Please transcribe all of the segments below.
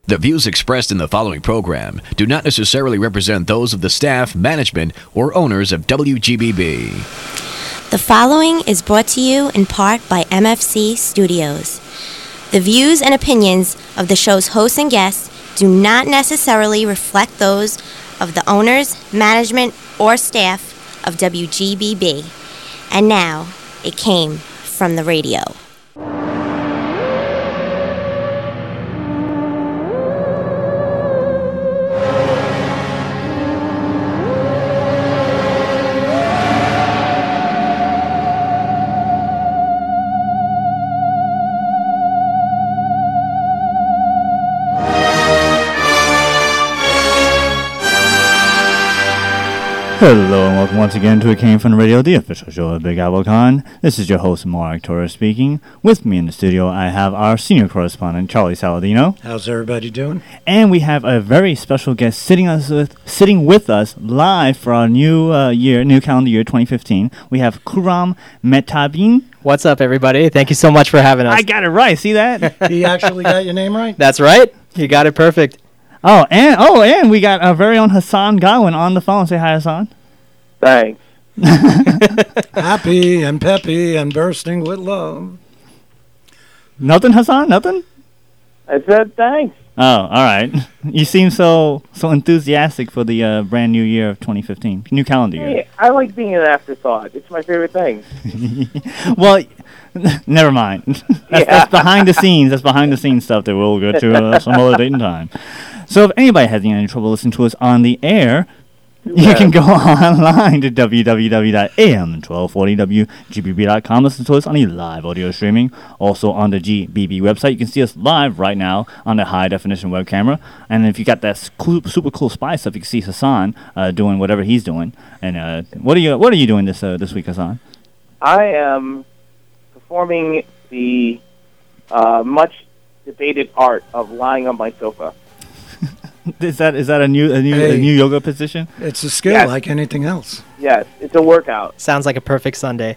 The views expressed in the following program do not necessarily represent those of the staff, management, or owners of WGBB. The following is brought to you in part by MFC Studios. The views and opinions of the show's hosts and guests do not necessarily reflect those of the owners, management, or staff of WGBB. And now, it came from the radio. Hello and welcome once again to It Came From the Radio, the official show of Big Apple Con. This is your host, Mark Torres speaking. With me in the studio, I have our senior correspondent, Charlie Saladino. How's everybody doing? And we have a very special guest sitting with us live for our new calendar year 2015. We have Khurram Mehtabin. What's up, everybody? Thank you so much for having us. I got it right. See that? He actually got your name right? That's right. You got it perfect. And we got our very own Hassan Godwin on the phone. Say hi, Hassan. Thanks. Happy and peppy and bursting with love. Nothing, Hassan? Nothing? I said thanks. Oh, all right. You seem so enthusiastic for the brand new year of 2015, new calendar year. Hey, I like being an afterthought. It's my favorite thing. Well, never mind. That's behind the scenes. That's behind the scenes stuff that we'll go to some other date and time. So if anybody has any trouble listening to us on the air, you can go online to www.am1240wgbb.com. Listen to us on the live audio streaming. Also on the GBB website. You can see us live right now on the high definition web camera. And if you got that super cool spy stuff, you can see Hassan doing whatever he's doing. And what are you doing this week, Hassan? I am performing the much debated art of lying on my sofa. Is that a new yoga position? It's a skill like anything else. Yes, it's a workout. Sounds like a perfect Sunday.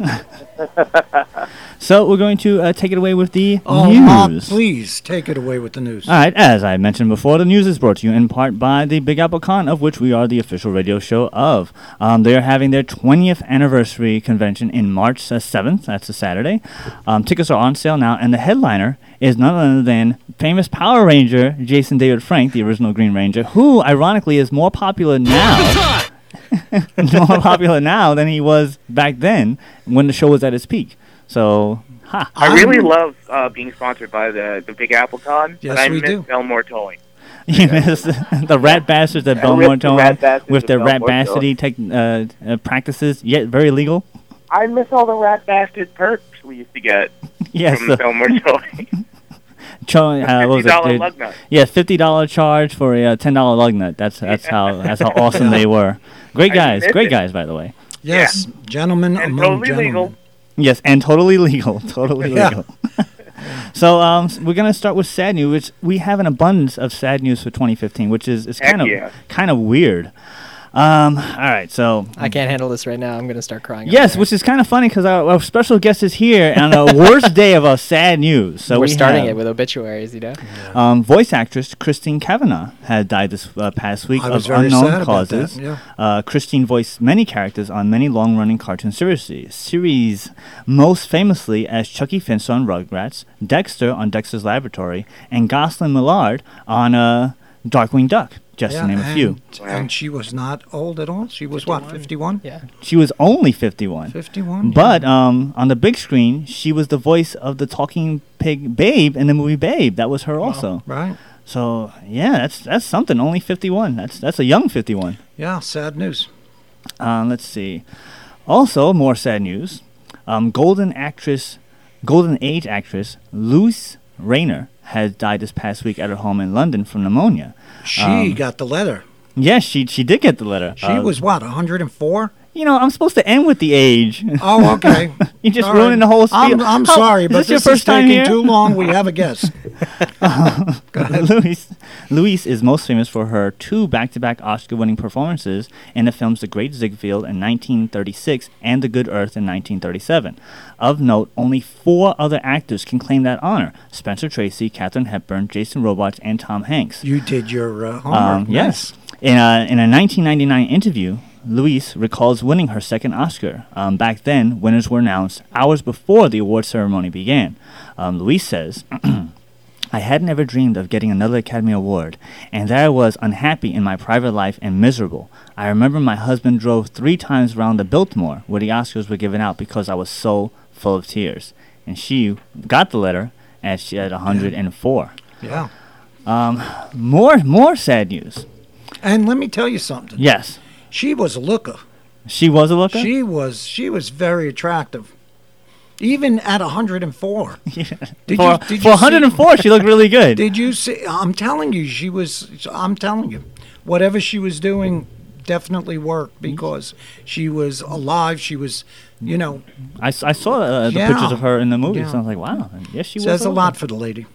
So we're going to take it away with the news. Please take it away with the news. All right, as I mentioned before, the news is brought to you in part by the Big Apple Con, of which we are the official radio show of. They are having their 20th anniversary convention in March 7th. That's a Saturday. Tickets are on sale now, and the headliner is none other than famous Power Ranger Jason David Frank, the original Green Ranger, who, ironically, is more popular now. More popular now than he was back then when the show was at its peak. So, I really love being sponsored by the Big Apple Con. Yes, but I we miss do. Belmore Towing. You miss the rat bastards at Belmore Towing with their rat bastardy practices, yet very legal. I miss all the rat bastard perks we used to get from Belmore Towing. $50 lug nut. Yeah, $50 charge for a $10 lug nut. That's how awesome they were. Great guys, by the way. Yes, gentlemen and among totally gentlemen. legal. Yes, and totally legal, legal. So we're gonna start with sad news, which we have an abundance of sad news for 2015, which is kind of weird. All right, so I can't handle this right now. I'm going to start crying. Yes, which is kind of funny because our special guest is here on the worst day of our sad news. So we're starting it with obituaries, you know. Yeah. Voice actress Christine Kavanagh had died this past week of unknown causes. Christine voiced many characters on many long-running cartoon series, most famously as Chucky Finster on Rugrats, Dexter on Dexter's Laboratory, and Gosling Millard on Darkwing Duck. Just to name a few. And she was not old at all. She was 51? Yeah. She was only 51. 51. But on the big screen, she was the voice of the talking pig Babe in the movie Babe. That was her also. Right. So yeah, that's something. Only 51. That's a young 51. Yeah, sad news. Let's see. Also, more sad news. Golden Age actress Luce Rayner has died this past week at her home in London from pneumonia. She got the letter. Yes, she did get the letter. She was what, 104? I'm supposed to end with the age. Oh, okay. You're just ruining the whole spiel. I'm sorry, but this is taking too long. We have a guest. Luis Louise is most famous for her 2 back-to-back Oscar-winning performances in the films The Great Ziegfeld in 1936 and The Good Earth in 1937. Of note, only 4 other actors can claim that honor: Spencer Tracy, Katharine Hepburn, Jason Robards, and Tom Hanks. You did your homework. Yes. In a 1999 interview, Louise recalls winning her second Oscar. Back then, winners were announced hours before the award ceremony began. Louise says, I had never dreamed of getting another Academy Award, and there I was, unhappy in my private life and miserable. I remember my husband drove 3 times around the Biltmore where the Oscars were given out because I was so full of tears. And she got the letter at 104. Yeah. More sad news. And let me tell you something. Yes. She was a looker. She was a looker? She was very attractive. Even at 104. Yeah. Did For you 104, she looked really good. Did you see? I'm telling you, I'm telling you, whatever she was doing definitely worked because she was alive. She was, I saw the Yeah. pictures of her in the movie, Yeah. so I was like, wow, yes, she was. says a lot for the lady.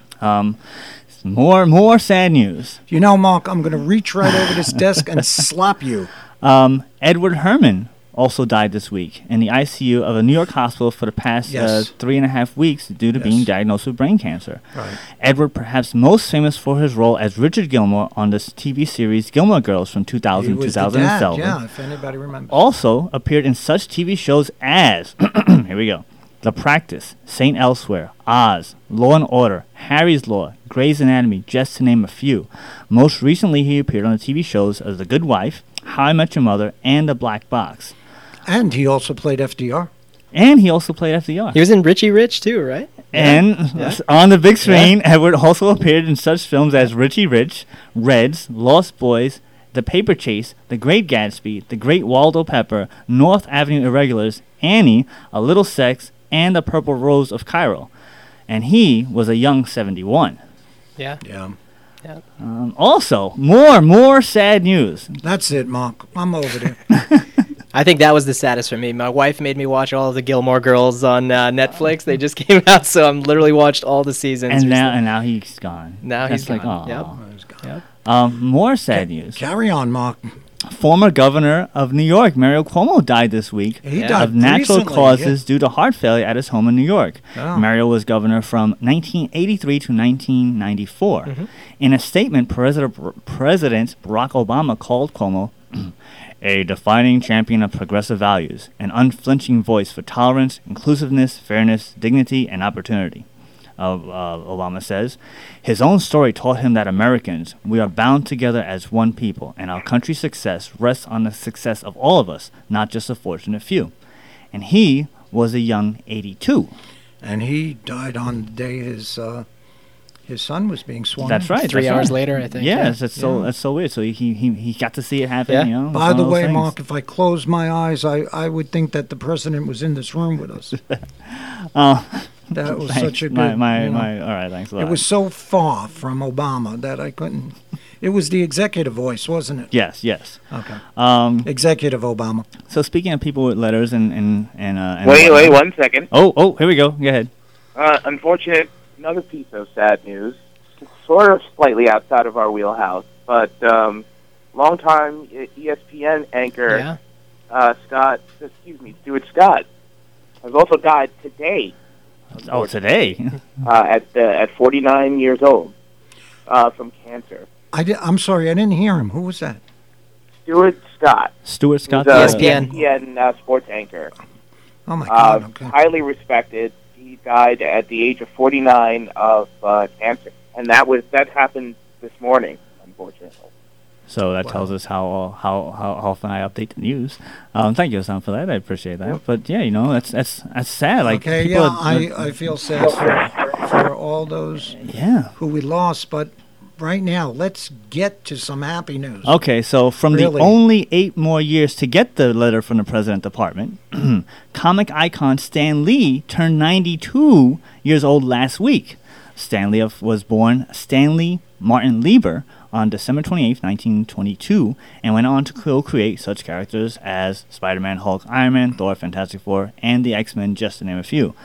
More sad news. Mark, I'm going to reach right over this desk and slap you. Edward Herman also died this week in the ICU of a New York hospital for the past Yes. 3.5 weeks due to Yes. being diagnosed with brain cancer. Right. Edward, perhaps most famous for his role as Richard Gilmore on the TV series Gilmore Girls from 2000 He was the 2007. dad, yeah, if anybody remembers. Also appeared in such TV shows as, here we go, The Practice, St. Elsewhere, Oz, Law and Order, Harry's Law, Grey's Anatomy, just to name a few. Most recently, he appeared on the TV shows as The Good Wife, How I Met Your Mother, and The Black Box. And he also played FDR. And he also played FDR. He was in Richie Rich too, right? And on the big screen, Edward also appeared in such films as Richie Rich, Reds, Lost Boys, The Paper Chase, The Great Gatsby, The Great Waldo Pepper, North Avenue Irregulars, Annie, A Little Sex, and The Purple Rose of Cairo. And he was a young 71. Yeah. Yeah. Also, more sad news. That's it, Mark. I'm over there. I think that was the saddest for me. My wife made me watch all of the Gilmore Girls on Netflix. They just came out, so I'm literally watched all the seasons. And now he's gone. Now That's he's like, gone. aw. Yep. More sad news. Carry on, Mark. Former governor of New York, Mario Cuomo, died this week He Yeah. died of natural recently, causes due to heart failure at his home in New York. Oh. Mario was governor from 1983 to 1994. In a statement, President Barack Obama called Cuomo a defining champion of progressive values, an unflinching voice for tolerance, inclusiveness, fairness, dignity, and opportunity. Obama says, his own story taught him that Americans, we are bound together as one people, and our country's success rests on the success of all of us, not just a fortunate few. And he was a young 82. And he died on the day his son was being sworn in. That's right. 3 that's hours right. later, I think. Yes, that's so weird. So he got to see it happen. Yeah. You know, By it's the one of those way, things. Mark, if I close my eyes, I would think that the president was in this room with us. That was Thanks. such a good. my you know, all right, thanks a lot. it was so far from Obama that I couldn't. It was the executive voice, wasn't it? yes. Okay. Executive Obama. So speaking of people with letters and Wait 1 second. Oh, here we go. Go ahead. Unfortunate, another piece of sad news, sort of slightly outside of our wheelhouse, but longtime ESPN anchor Stuart Scott has also died today Oh, today. at 49 years old from cancer. I'm sorry, I didn't hear him. Who was that? Stuart Scott, Stuart Scott. who's ESPN. ESPN sports anchor, Oh my God. Okay. highly respected. He died at the age of 49 of cancer, and that happened this morning, unfortunately. So that tells us how often I update the news. Thank you, Sam, for that. I appreciate that. Yep. But yeah, that's sad. Like Okay, people yeah, I feel sad for all those yeah. who we lost, but right now, let's get to some happy news. Okay, so from Really? the only 8 more years to get the letter from the President Department, comic icon Stan Lee turned 92 years old last week. Stan Lee was born Stanley Martin Lieber on December 28, 1922, and went on to co-create such characters as Spider-Man, Hulk, Iron Man, Thor, Fantastic Four, and the X-Men, just to name a few.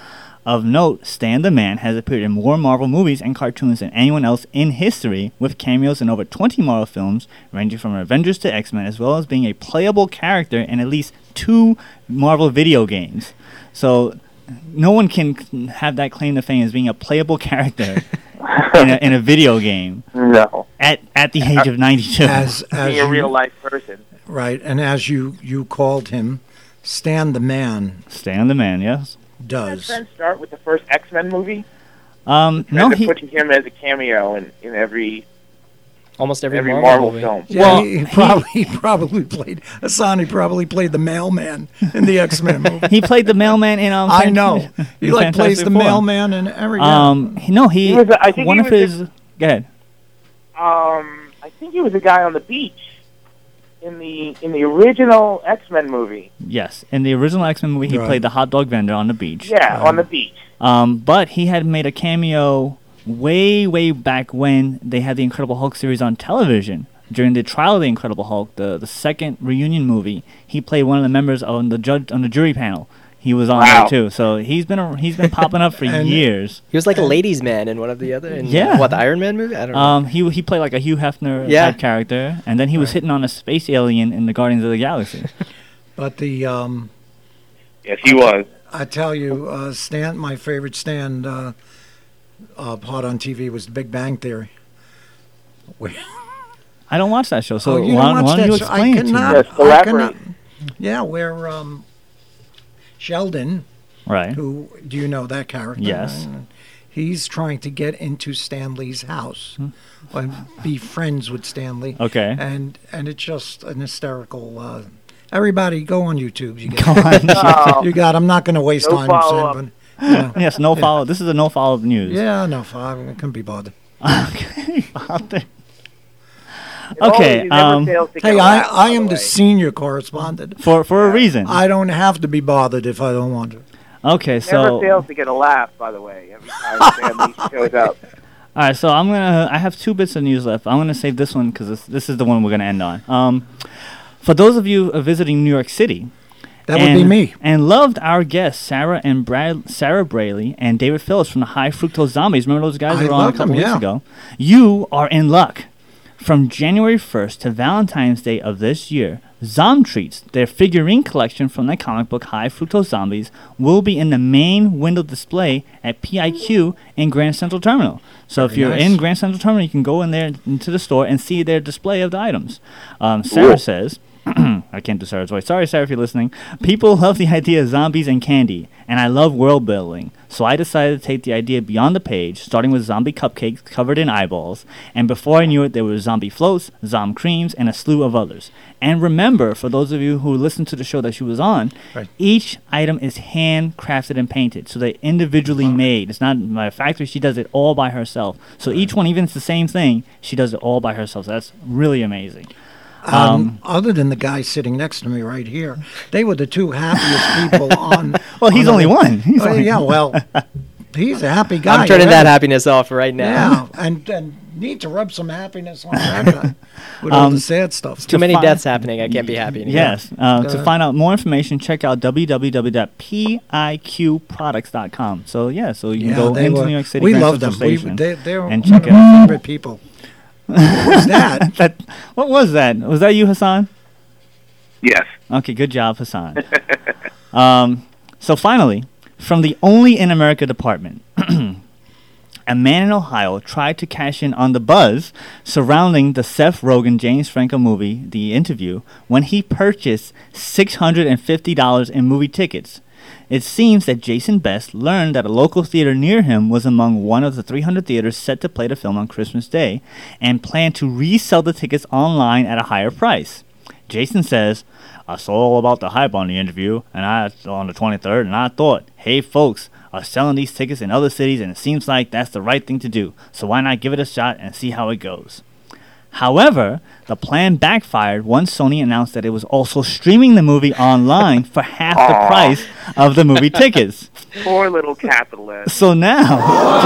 Of note, Stan the Man has appeared in more Marvel movies and cartoons than anyone else in history, with cameos in over 20 Marvel films, ranging from Avengers to X-Men, as well as being a playable character in at least 2 Marvel video games. So no one can have that claim to fame as being a playable character in a video game No. at the age of 92. As Being a real life person. right, and as you called him, Stan the Man Stan the Man, yes. Did does. Trent start with the first X-Men movie? No, They're putting him as a cameo in every Almost every Marvel movie. film. Yeah, Well, he probably played Hassan. He probably played the mailman in the X-Men movie. he played the mailman in I know. He like plays the Four. mailman in every. He was I think one he of was his. Go ahead. I think he was a guy on the beach in the original X-Men movie. Yes, in the original X-Men movie, he Right. played the hot dog vendor on the beach. Yeah, on the beach. But he had made a cameo way back when they had the Incredible Hulk series on television. During the trial of the Incredible Hulk, the second reunion movie, he played one of the members on the jury panel. He was on Wow. there too, so he's been popping up for And- years. He was like a ladies' man in one of the other. In, Yeah. What, the Iron Man movie? I don't know. He played like a Hugh Hefner Yeah. type character, and then he was hitting on a space alien in the Guardians of the Galaxy. But the Yes, he was. I tell you, Stan, my favorite Stan part on TV was The Big Bang Theory. I don't watch that show, so you why don't watch don't you that show? I explain it to me? cannot. Yes, I elaborate. cannot. Yeah, where Sheldon, Right. who do you know that character? Yes. He's trying to get into Stanley's house and be friends with Stanley. Okay. And it's just an hysterical. Everybody, go on YouTube. You get. Go on. Oh, You got. I'm not going to waste No time. follow-up. Saying, but, you know, Yes, no follow. This is a no follow up news. yeah, no, I couldn't be bothered. Okay. Out there. it always Okay, never fails to get Hey, a laugh, I by am the way. senior correspondent. For a reason. I don't have to be bothered if I don't want to. Okay, Never so fails to get a laugh, by the way, every time Stanley shows up. all right, so I have 2 bits of news left. I'm gonna save this one because this is the one we're gonna end on. For those of you visiting New York City, That would be me. and loved our guests Sarah Braley and David Phillips from the High Fructose Zombies. Remember those guys I who were on a loved couple them, weeks yeah. ago? You are in luck. From January 1st to Valentine's Day of this year, Zomtreats, their figurine collection from the comic book High Fructose Zombies, will be in the main window display at PIQ in Grand Central Terminal. So if Very you're nice. in Grand Central Terminal, you can go in there into the store and see their display of the items. Sarah says, I can't do Sarah's voice. Sorry, Sarah, if you're listening. People love the idea of zombies and candy, and I love world building. So I decided to take the idea beyond the page, starting with zombie cupcakes covered in eyeballs. And before I knew it, there were zombie floats, zom creams, and a slew of others. And remember, for those of you who listened to the show that she was on, Right. each item is handcrafted and painted. So they're individually made. It's not by a factory. She does it all by herself. So each one, even if it's the same thing, she does it all by herself. So that's really amazing. Other than the guy sitting next to me right here, they were the 2 happiest people on. Well, he's on only the- one. He's Oh, only yeah, well, he's a happy guy. I'm turning that already. happiness off right now. Yeah, and need to rub some happiness on that guy with all the sad stuff. Too many find- deaths happening. I can't be happy anymore. Yes. To find out more information, check out www.piqproducts.com. So, yeah, so you can go they into were- New York City We Grand love them. Central Station They're and one check of it my out. favorite people. What was that? What was that? Was that you, Hassan? Yes. Okay, good job, Hassan. So finally, from the Only in America department, a man in Ohio tried to cash in on the buzz surrounding the Seth Rogen James Franco movie, The Interview, when he purchased $650 in movie tickets. It seems that Jason Best learned that a local theater near him was among one of the 300 theaters set to play the film on Christmas Day and planned to resell the tickets online at a higher price. Jason says, I saw all about the hype on The Interview and on the 23rd, and I thought, hey folks, are selling these tickets in other cities and it seems like that's the right thing to do, so why not give it a shot and see how it goes. However, the plan backfired once Sony announced that it was also streaming the movie online for half the price of the movie tickets. Poor little capitalist. So now,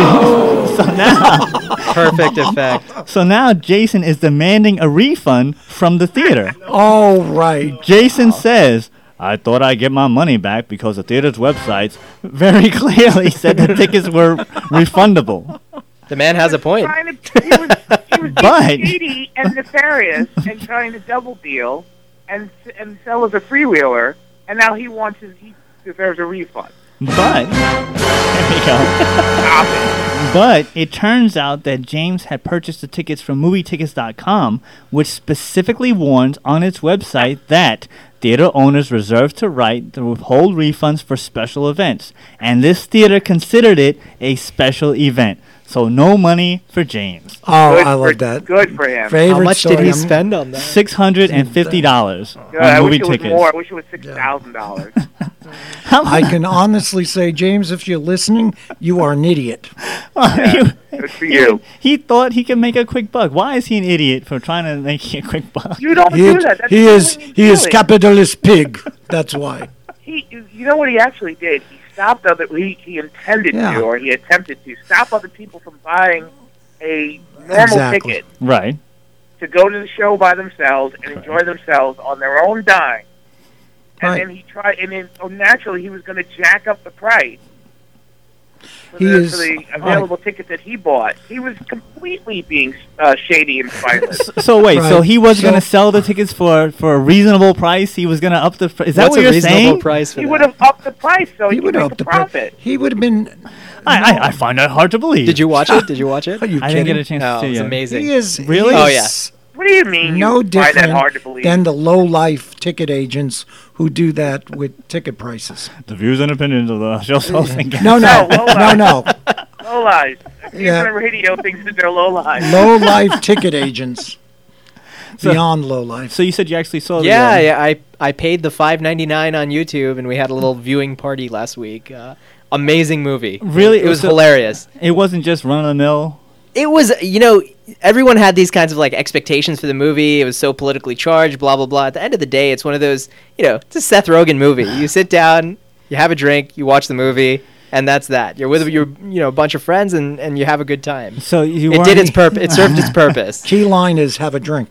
Perfect effect. so now Jason is demanding a refund from the theater. Oh, right. Jason says, I thought I'd get my money back because the theater's websites very clearly said the tickets were refundable. The man has a point. He was But- being shady and nefarious and trying to double deal and sell as a freewheeler, and now he deserves a refund. But, there we go. Stop it. But it turns out that James had purchased the tickets from MovieTickets.com, which specifically warns on its website that theater owners reserve the right to withhold refunds for special events. And this theater considered it a special event. So no money for James. Oh, Good I for- love that. Good for him. Favorite How much did story. he spend on that? $650 Good. on I wish movie it was tickets. more. I wish it was $6,000. I can honestly say, James, if you're listening, you are an idiot. Good for you. He thought he could make a quick buck. Why is he an idiot for trying to make a quick buck? You don't He, do that. That's he is silly. capitalist pig. That's why. You know what he actually did? He stopped he intended Yeah. to, or he attempted to stop other people from buying a normal Exactly. ticket Right. to go to the show by themselves and enjoy themselves on their own dime. And Right. then he tried, and then naturally he was going to jack up the price for He the, is- for the available ticket that he bought. He was completely being shady and spineless. So wait, so Right. he was So- going to sell the tickets for a reasonable price? He was going to up the Is that What's what a you're reasonable saying? price for He that? would have upped the price so he He could would make have a the profit. He would have been. I find that hard to believe. Did you watch it? Did you watch it? Are you I kidding? didn't get a chance Oh, to see it's it. amazing. He is Really? he Oh, is What do you mean? No you find that hard to different believe? than the low life ticket agents who do that with ticket prices. The views and opinions of the show's host and guests. No, No, no, low no, life. no. Low lies. Yeah. People on radio thinks that they're low lies. Low life ticket agents. So- Beyond low life. So you said you actually saw Yeah, the... yeah. I paid the $5.99 on YouTube, and we had a little viewing party last week. Amazing movie. Really? It was So- hilarious. It wasn't just run-of-the-mill? It was, everyone had these kinds of like expectations for the movie. It was so politically charged, blah blah blah. At the end of the day, it's one of those, it's a Seth Rogen movie. You sit down, you have a drink, you watch the movie, and that's that. You're with your a bunch of friends, and you have a good time. So you It weren't... did its purpose. It served its purpose. Key line is have a drink.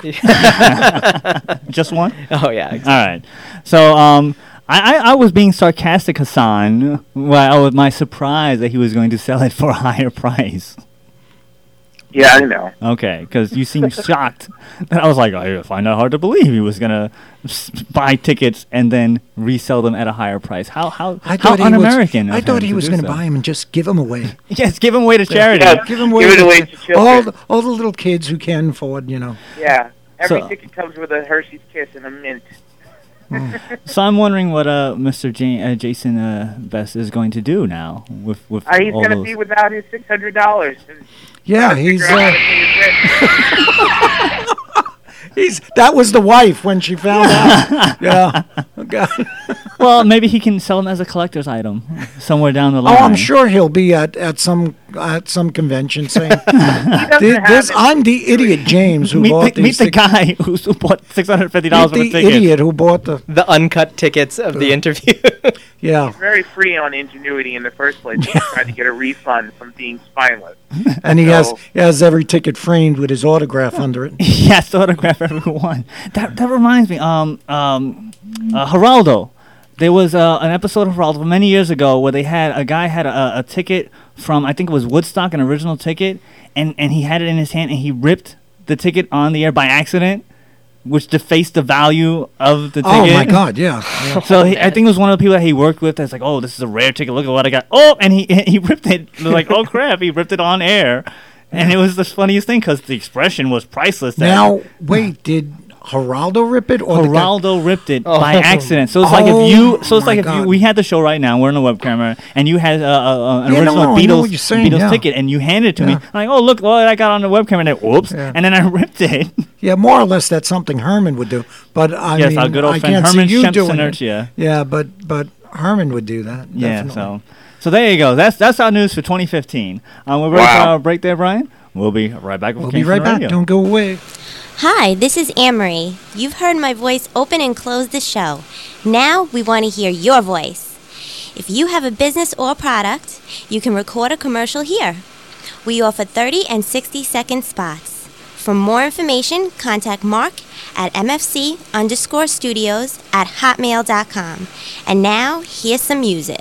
Just one? Oh yeah. All right. So, I was being sarcastic, Hassan, with my surprise that he was going to sell it for a higher price. Yeah, I know. Okay, because you seemed shocked. And I was like, I find that hard to believe he was going to buy tickets and then resell them at a higher price. How un-American. I of thought him he to was do going to so. buy them and just give them away. Yes, give them away to charity. Yeah. Give them away. Give it away to all, children. all the little kids who can afford, Yeah. Every So- ticket comes with a Hershey's Kiss and a mint. So I'm wondering what Mr. Jason Best is going to do now with He's all going to those. be without his $600. Yeah, Figure out how to pay his rent. that was the wife when she found out. Yeah. Okay. Well, maybe he can sell them as a collector's item somewhere down the Oh, line. I'm sure he'll be at some convention saying, He doesn't "This have it. I'm the idiot James who bought Meet these the tickets." guy who bought $650 Meet worth of the tickets. idiot who bought the The uncut tickets of the interview. yeah, Very free on ingenuity in the first place. He tried to get a refund from being spineless. and he So- has every ticket framed with his autograph under it. Yes, autograph everyone. That reminds me. Geraldo. There was an episode of Geraldo many years ago where a guy had a ticket from, I think it was Woodstock, an original ticket, and he had it in his hand and he ripped the ticket on the air by accident, which defaced the value of the ticket. Oh my God, yeah. So I think it was one of the people that he worked with that's like, oh, this is a rare ticket. Look at what I got. Oh, and he ripped it. They're like, oh crap, he ripped it on air. And it was the funniest thing because the expression was priceless. Now wait, did Geraldo rip it or the guy? Geraldo ripped it Oh. by accident. So it's like Oh if you, so it's my like if God. we had the show right now, we're in a web camera, and you had an Yeah, original no, I know what you're Beatles saying, Beatles yeah. ticket, and you handed it to me. Yeah. I'm like, oh look, what I got on the webcam, and then whoops, Yeah. and then I ripped it. Yeah, more or less that's something Herman would do. But I Yes, mean, our good old I friend can't Herman see you doing it. Shempsenertia. Yeah, but Herman would do that. Yeah, definitely. so there you go. That's our news for 2015. We're ready for Wow. our break there, Brian. We'll be right back with We'll be Kingston right back. Radio. Don't go away. Hi, this is Anne-Marie. You've heard my voice open and close the show. Now we want to hear your voice. If you have a business or product, you can record a commercial here. We offer 30 and 60-second spots. For more information, contact Mark at mfc_studios@hotmail.com. And now, here's some music.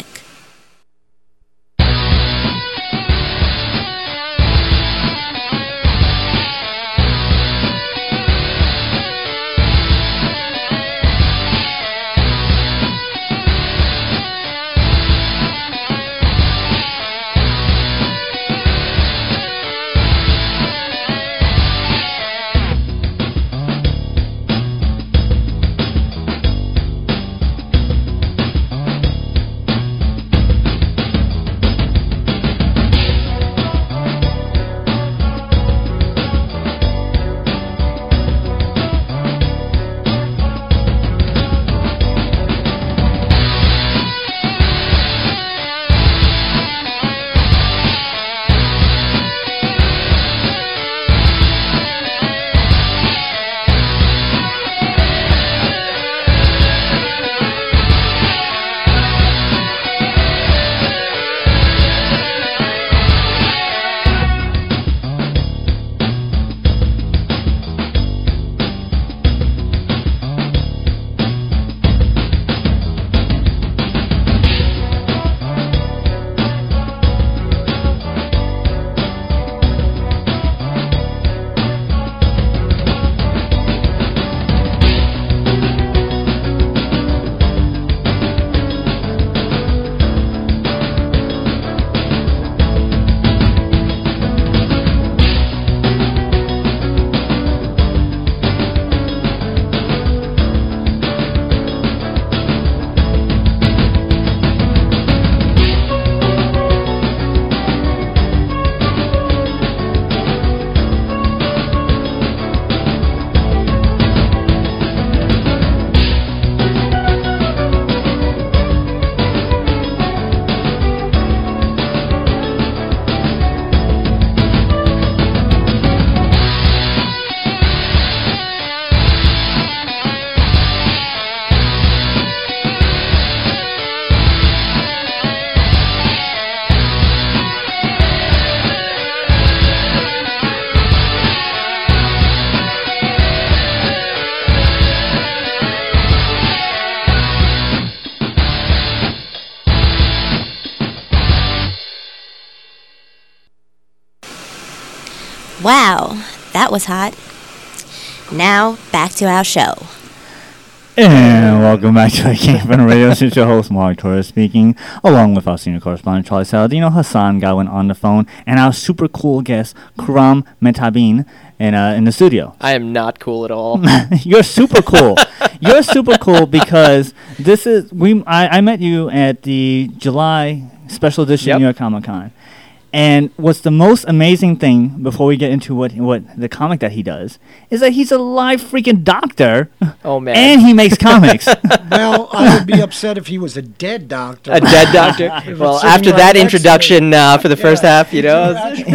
Wow, that was hot. Now, back to our show. And welcome back to the Camp and Radio. This is your host, Mark Torres, speaking, along with our senior correspondent, Charlie Saladino, Hassan Godwin on the phone, and our super cool guest, Kuram Metabin, in the studio. I am not cool at all. You're super cool. You're super cool because this is I met you at the July special edition New York Comic Con. And what's the most amazing thing, before we get into what the comic that he does, is that he's a live freaking doctor. Oh, man. And he makes comics. Well, I would be upset if he was a dead doctor. A dead doctor? Well, after that introduction for the first half, you know.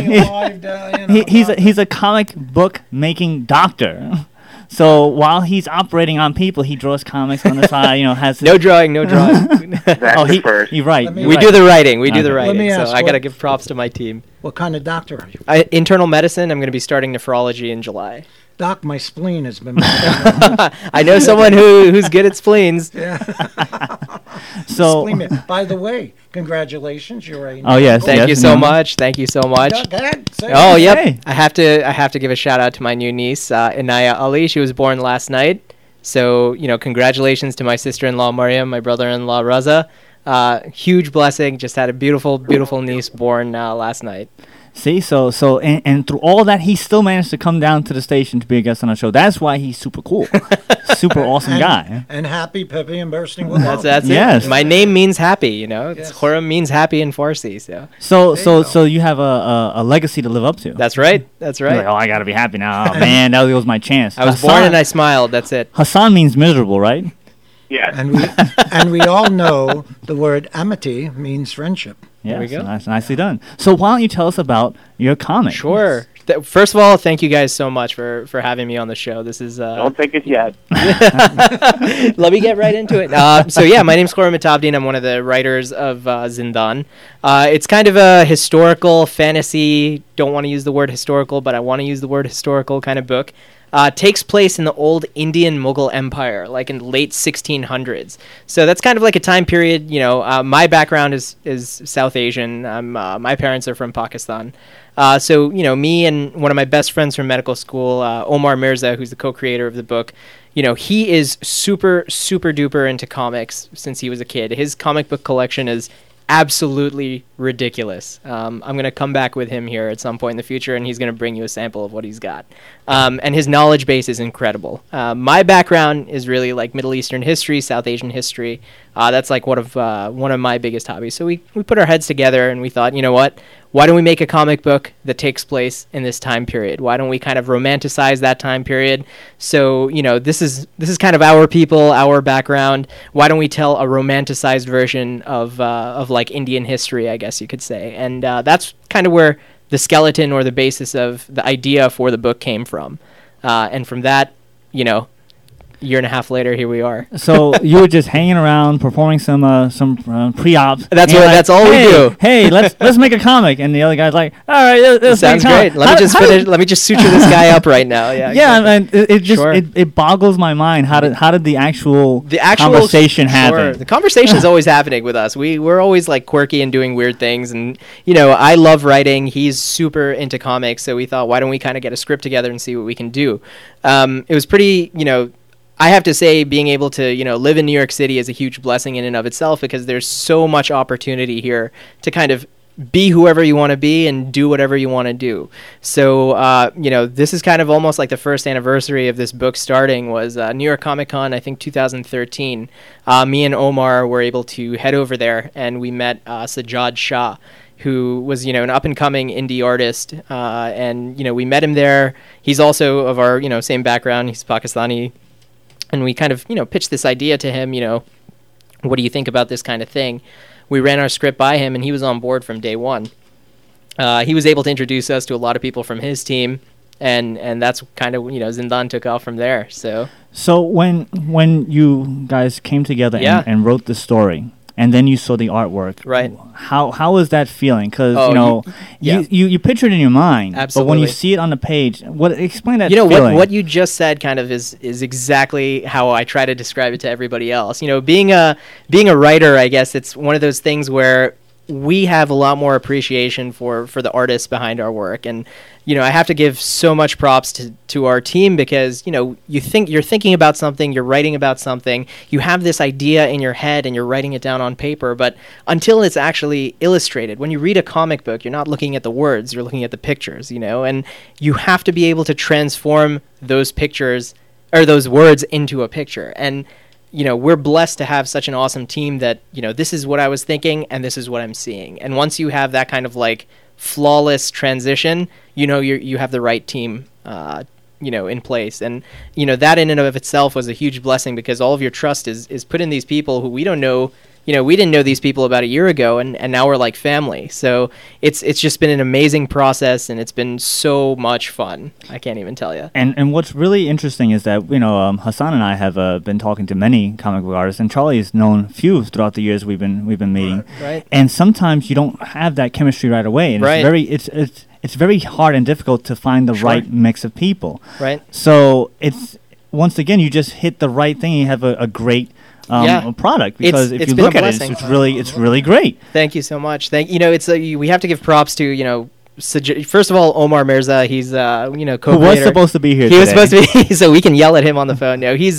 He's a comic book making doctor. So while he's operating on people, he draws comics on the side. You know, has no drawing. You're right. We do the writing. We do the Let me writing. ask, So I got to give props to my team. What kind of doctor are you? Internal medicine. I'm going to be starting nephrology in July. Doc, my spleen has been bothering I know someone who's good at spleens. Yeah. So, by the way, congratulations, you're a Thank you so much. Thank you so much. Oh, yep. Hey. I have to give a shout out to my new niece, Inaya Ali. She was born last night. So, congratulations to my sister-in-law Mariam, my brother-in-law Raza. Huge blessing. Just had a beautiful, beautiful niece born last night. See, so and through all that, he still managed to come down to the station to be a guest on our show. That's why he's super cool, super awesome guy, and happy, peppy, and bursting with love. That's yes. it. My name means happy. It's Yes. Khurram means happy in Farsi. So you have a legacy to live up to. That's right. That's right. Like, I gotta be happy now. Oh, man, that was my chance. I was born and I smiled. That's it. Hassan means miserable, right? Yeah. And we all know the word amity means friendship. Yeah, we go. Nicely done. So why don't you tell us about your comic? Sure. First of all, thank you guys so much for having me on the show. This is Don't take it yet. let me get right into it. So yeah, my name's Khorram Matabdin. I'm one of the writers of Zindan. It's kind of a historical fantasy. Don't want to use the word historical, but I want to use the word historical kind of book. Takes place in the old Indian Mughal Empire, like in the late 1600s. So that's kind of like a time period. My background is South Asian. My parents are from Pakistan. So me and one of my best friends from medical school, Omar Mirza, who's the co-creator of the book, he is super, super duper into comics since he was a kid. His comic book collection is absolutely ridiculous. I'm going to come back with him here at some point in the future, and he's going to bring you a sample of what he's got. And his knowledge base is incredible. My background is really like Middle Eastern history, South Asian history. That's like one of my biggest hobbies. So we put our heads together and we thought, you know what? Why don't we make a comic book that takes place in this time period? Why don't we kind of romanticize that time period? So, this is kind of our people, our background. Why don't we tell a romanticized version of like Indian history, I guess you could say. And that's kind of where the skeleton or the basis of the idea for the book came from. And from that, year and a half later, here we are. So you were just hanging around, performing some pre-ops. That's all we do. Hey, let's make a comic. And the other guy's like, all right, let's sounds make a great. comic. Let me just suture this guy up right now. Yeah. Yeah, Exactly. and it just Sure. it boggles my mind. How did the actual conversation happen? The conversation is always happening with us. We're always like quirky and doing weird things. And I love writing. He's super into comics. So we thought, why don't we kind of get a script together and see what we can do? It was pretty, I have to say, being able to, live in New York City is a huge blessing in and of itself, because there's so much opportunity here to kind of be whoever you want to be and do whatever you want to do. So, this is kind of almost like the first anniversary of this book starting was New York Comic Con, I think 2013. Me and Omar were able to head over there, and we met Sajjad Shah, who was, an up-and-coming indie artist. And, we met him there. He's also of our, same background. He's Pakistani. And we kind of, pitched this idea to him, what do you think about this kind of thing? We ran our script by him, and he was on board from day one. He was able to introduce us to a lot of people from his team, and that's kind of, Zindan took off from there. So when you guys came together and wrote the story, and then you saw the artwork, right? How was that feeling? Because you picture it in your mind, absolutely. But when you see it on the page, explain that. Feeling. What you just said kind of is exactly how I try to describe it to everybody else. Being a writer, I guess it's one of those things where we have a lot more appreciation for the artists behind our work. And, I have to give so much props to our team because, you're thinking about something, you're writing about something, you have this idea in your head and you're writing it down on paper, but until it's actually illustrated, when you read a comic book, you're not looking at the words, you're looking at the pictures, and you have to be able to transform those pictures or those words into a picture. And, we're blessed to have such an awesome team that, this is what I was thinking and this is what I'm seeing. And once you have that kind of like flawless transition, you have the right team, in place. And, that in and of itself was a huge blessing because all of your trust is put in these people who we don't know. We didn't know these people about a year ago, and now we're like family. So it's just been an amazing process, and it's been so much fun. I can't even tell you. And what's really interesting is that Hassan and I have been talking to many comic book artists, and Charlie's known few throughout the years we've been meeting. Right. And sometimes you don't have that chemistry right away, and it's very hard and difficult to find the right mix of people. Right. So it's once again you just hit the right thing. And you have a great product because if you look at it, it's really great. Thank you so much. We have to give props to first of all, Omar Mirza. He's co-creator. Who was supposed to be here. He was supposed to be, so we can yell at him on the phone. No, he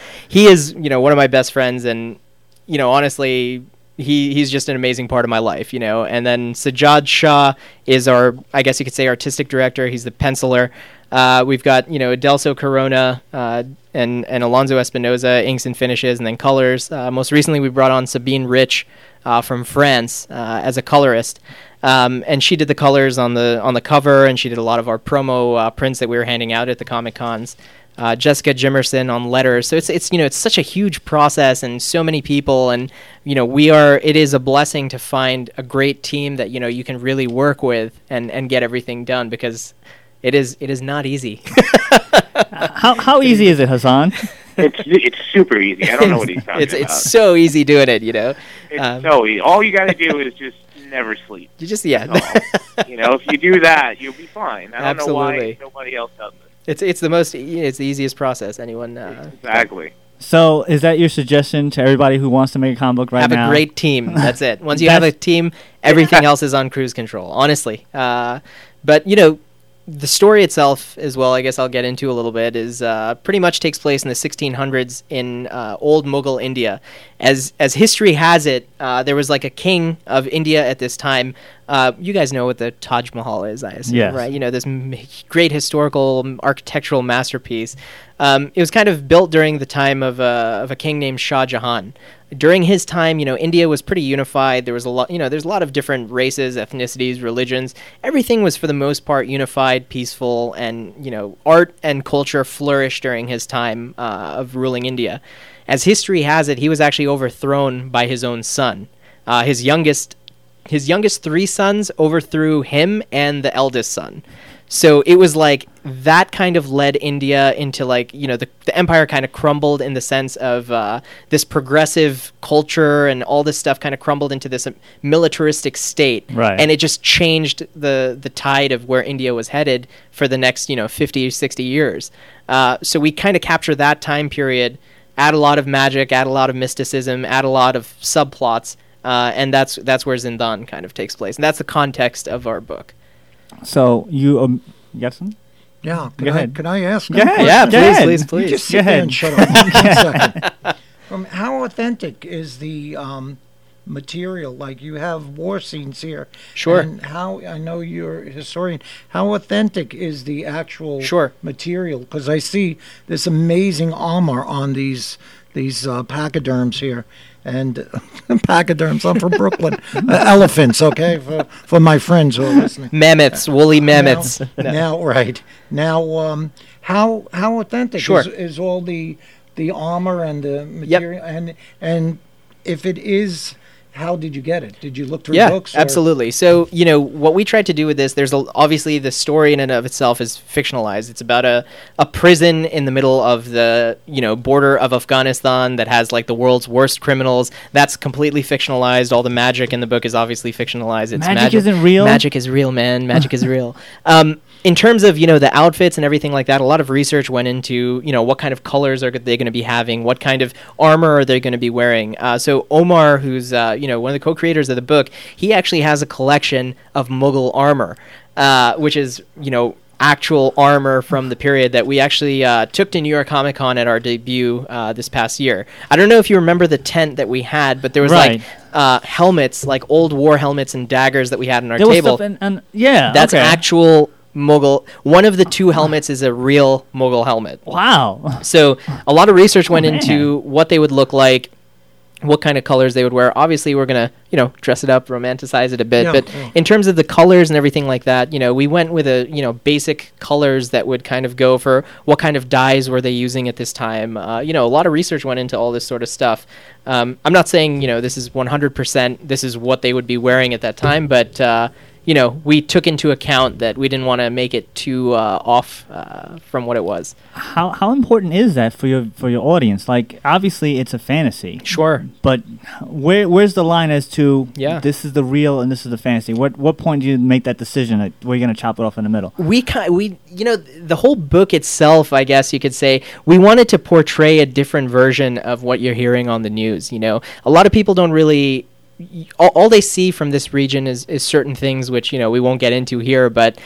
is one of my best friends, and honestly, he's just an amazing part of my life. And then Sajjad Shah is our, I guess you could say, artistic director. He's the penciler. We've got Adelso Corona and Alonso Espinoza, inks and finishes, and then colors. Most recently, we brought on Sabine Rich from France as a colorist, and she did the colors on the cover, and she did a lot of our promo prints that we were handing out at the Comic Cons. Jessica Jimerson on letters. So it's such a huge process and so many people, and it is a blessing to find a great team that you can really work with and get everything done, because It is not easy. How easy is it, Hassan? It's super easy. I don't know what he's talking about. It's so easy doing it, you know. It's so easy. All you got to do is just never sleep. You just You know, if you do that, you'll be fine. I don't know why Absolutely. nobody else does it. It's the easiest process anyone Exactly. So is that your suggestion to everybody who wants to make a comic book right have now? a great team. That's it. Once you have a team, everything else is on cruise control. Honestly, but you know, the story itself as well, I guess I'll get into a little bit, is pretty much takes place in the 1600s in old Mughal India. As history has it, there was like a king of India at this time. You guys know what the Taj Mahal is, I assume, Yes. right? You know, this great historical architectural masterpiece. It was kind of built during the time of a king named Shah Jahan. During his time, you know, India was pretty unified. There was a lot, you know, there's a lot of different races, ethnicities, religions. Everything was for the most part unified, peaceful, and, you know, art and culture flourished during his time of ruling India. As history has it, he was actually overthrown by his own son. His youngest three sons overthrew him and the eldest son. So it was like that kind of led India into, like, you know, the empire kind of crumbled in the sense of this progressive culture, and all this stuff kind of crumbled into this militaristic state. Right. And it just changed the tide of where India was headed for the next, you know, 50 or 60 years. So we kind of capture that time period, add a lot of magic, add a lot of mysticism, add a lot of subplots, and that's where Zindan kind of takes place. And that's the context of our book. So you got some? Yeah. Go ahead. Can I ask? Go ahead. Yeah, Go ahead. please. You just Go sit there ahead. and shut up. 1 second. How authentic is the material? Like, you have war scenes here. Sure. And how, I know you're a historian, how authentic is the actual Sure. material? Because I see this amazing armor on these pachyderms here. And pachyderms, I'm from Brooklyn. Elephants, okay, for my friends who are listening. Mammoths, woolly mammoths. Now, how authentic Sure. is all the armor and the material, and if it is, how did you get it? Did you look through books? Yeah, absolutely. So, you know, what we tried to do with this, obviously the story in and of itself is fictionalized. It's about a prison in the middle of the, you know, border of Afghanistan that has like the world's worst criminals. That's completely fictionalized. All the magic in the book is obviously fictionalized. It's Magic isn't real? Magic is real, man. Magic is real. In terms of, you know, the outfits and everything like that, a lot of research went into, you know, what kind of colors are they going to be having, what kind of armor are they going to be wearing. So Omar, who's, you know, one of the co-creators of the book, he actually has a collection of Mughal armor, which is, you know, actual armor from the period that we actually took to New York Comic Con at our debut this past year. I don't know if you remember the tent that we had, but there was Right. like helmets, like old war helmets and daggers that we had on our There was table. stuff and yeah. That's okay. actual Mughal. One of the two helmets is a real Mughal helmet. Wow. So a lot of research went man. into what they would look like, what kind of colors they would wear. Obviously, we're going to, you know, dress it up, romanticize it a bit. Yeah, but yeah. in terms of the colors and everything like that, you know, we went with you know, basic colors that would kind of go for what kind of dyes were they using at this time. You know, a lot of research went into all this sort of stuff. I'm not saying, you know, this is 100%, this is what they would be wearing at that time, but, you know, we took into account that we didn't want to make it too off from what it was. How important is that for your audience? Like, obviously it's a fantasy. Sure. But where's the line as to Yeah. this is the real and this is the fantasy? What point do you make that decision that we're going to chop it off in the middle? We you know, the whole book itself, I guess you could say, we wanted to portray a different version of what you're hearing on the news. You know, a lot of people don't really, all they see from this region is certain things, which, you know, we won't get into here, but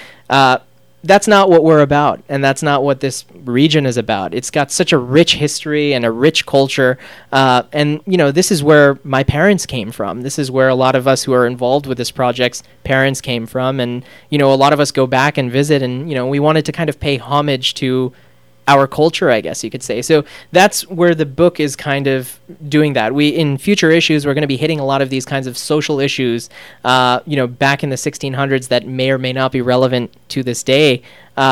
that's not what we're about, and that's not what this region is about. It's got such a rich history and a rich culture, and, you know, this is where my parents came from. This is where a lot of us who are involved with this project's parents came from, and, you know, a lot of us go back and visit, and, you know, we wanted to kind of pay homage to our culture, I guess you could say. So that's where the book is kind of doing that. In future issues, we're going to be hitting a lot of these kinds of social issues, you know, back in the 1600s that may or may not be relevant to this day,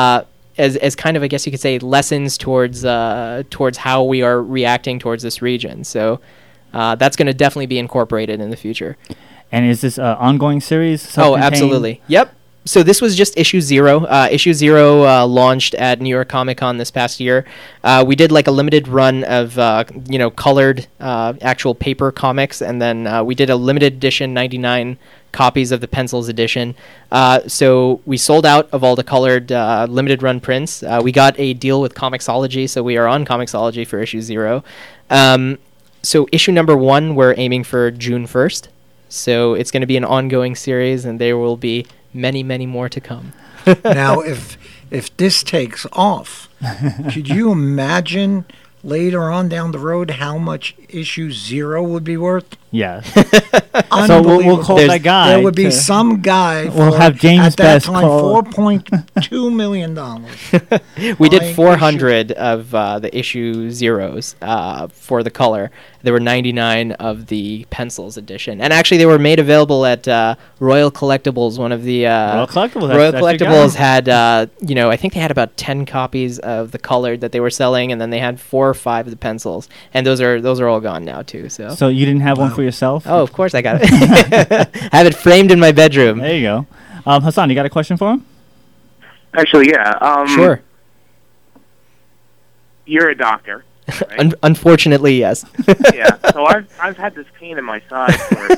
as kind of, I guess you could say, lessons towards how we are reacting towards this region. So that's going to definitely be incorporated in the future. And is this an ongoing series? Oh, self-contained? absolutely. Yep. So this was just issue 0. Issue 0 launched at New York Comic Con this past year. We did like a limited run of colored actual paper comics, and then we did a limited edition 99 copies of the pencils edition. So we sold out of all the colored limited run prints. We got a deal with Comixology, so we are on Comixology for issue 0. So issue number 1, we're aiming for June 1st. So it's going to be an ongoing series, and there will be many, many more to come. Now, if this takes off, could you imagine later on down the road how much issue 0 would be worth? Yes. So we'll call that guy. There would be some guy. We'll have James at that Best time call. $4.2 million. We did Buying 400 of the issue 0s for the color. There were 99 of the pencils edition, and actually they were made available at Royal Collectibles. One of the Royal Collectibles. Royal that's your Collectibles guy. had I think they had about 10 copies of the colored that they were selling, and then they had 4 or 5 of the pencils, and those are all gone now too. So So you didn't have one for yourself? oh, of course I got it. I have it framed in my bedroom. There you go. Hassan, you got a question for him? Actually, yeah. Sure. You're a doctor. Right? Unfortunately, yes. Yeah. So I've had this pain in my side for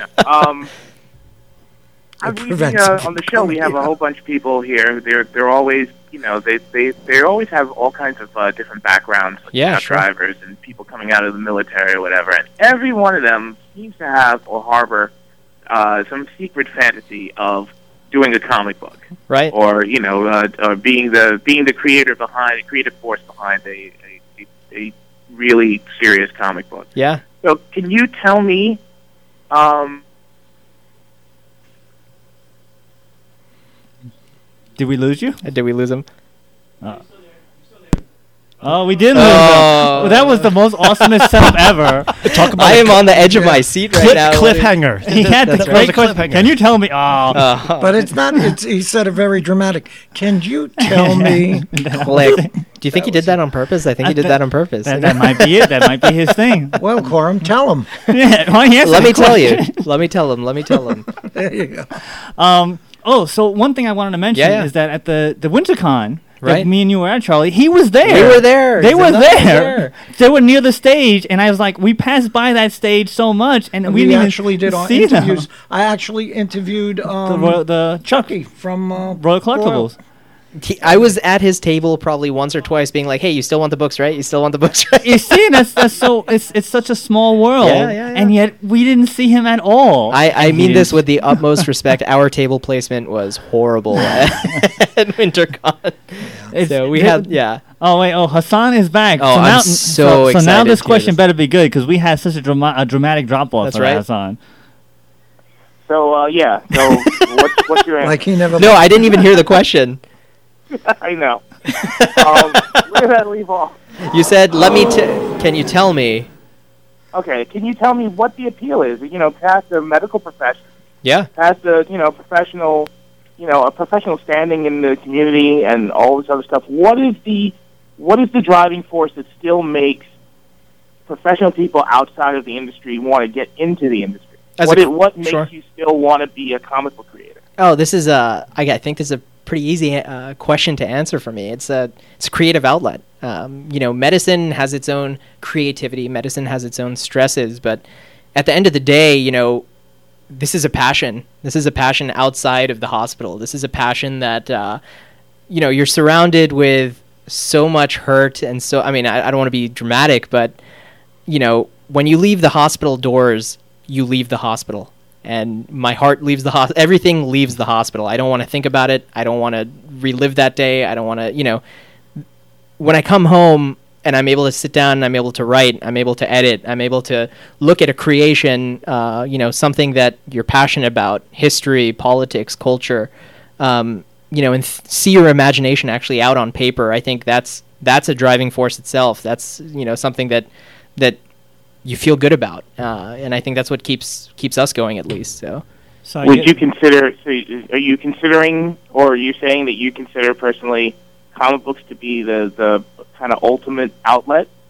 I'm reading, on the show. We have a whole bunch of people here. They're always they always have all kinds of different backgrounds. Like Yeah, sure. drivers and people coming out of the military or whatever. And every one of them seems to have or harbor some secret fantasy of doing a comic book, Right. or or being the creative force behind a really serious comic book. Yeah. So can you tell me, Did we lose you? Did we lose him? Oh, we did lose him. Oh. That was the most awesomest setup ever. Talk about I am on the edge of my seat right now. cliffhanger. He had the That's great right. question. Cliffhanger. Can you tell me? Oh, But it's not. He said it very dramatic. Can you tell me? Like, do you think he did that on purpose? I think he did that on purpose. that might be it. That might be his thing. Well, Corum, tell him. Yeah, why answer Let the me tell you. question? Let me tell him. Let me tell him. There you go. So one thing I wanted to mention Yeah. is that at the WinterCon, Right. that me and you were at, Charlie, he was there. We were there. They were Zanata was there. They were near the stage, and I was like, we passed by that stage so much, and we We didn't actually even did our see them. interviews. I actually interviewed The Chucky from Royal Collectibles. I was at his table probably once or twice, being like, "Hey, you still want the books, right? You still want the books, right?" You see, that's so. It's such a small world, Yeah. and yet we didn't see him at all. I And he mean this didn't- with the utmost respect. Our table placement was horrible at WinterCon. It's- So we it- had, yeah. Oh wait! Oh, Hassan is back. Oh, I'm now, so so now excited this to hear question this. better be good because we had such a dramatic drop off That's for right. Hassan. So yeah. So what's your answer? like he never. No, I didn't even hear the question. I know. Where did that leave off? You said, can you tell me? Okay, can you tell me what the appeal is? Past the medical profession, Yeah. past the professional, a professional standing in the community and all this other stuff. What is the driving force that still makes professional people outside of the industry want to get into the industry? What makes sure. you still want to be a comic book creator? Oh, this is I think this is a pretty easy question to answer for me. It's a creative outlet. Medicine has its own creativity. Medicine has its own stresses. But at the end of the day, this is a passion. This is a passion outside of the hospital. This is a passion that, you're surrounded with so much hurt. And so, I don't want to be dramatic, but, when you leave the hospital doors, you leave the hospital. And my heart leaves the hospital. Everything leaves the hospital. I don't want to think about it. I don't want to relive that day. I don't want to, when I come home and I'm able to sit down and I'm able to write, I'm able to edit, I'm able to look at a creation, something that you're passionate about, history, politics, culture, and see your imagination actually out on paper. I think that's a driving force itself. That's, something that you feel good about, and I think that's what keeps us going, at least. So, Would you consider? So are you considering, or are you saying that you consider personally comic books to be the kind of ultimate outlet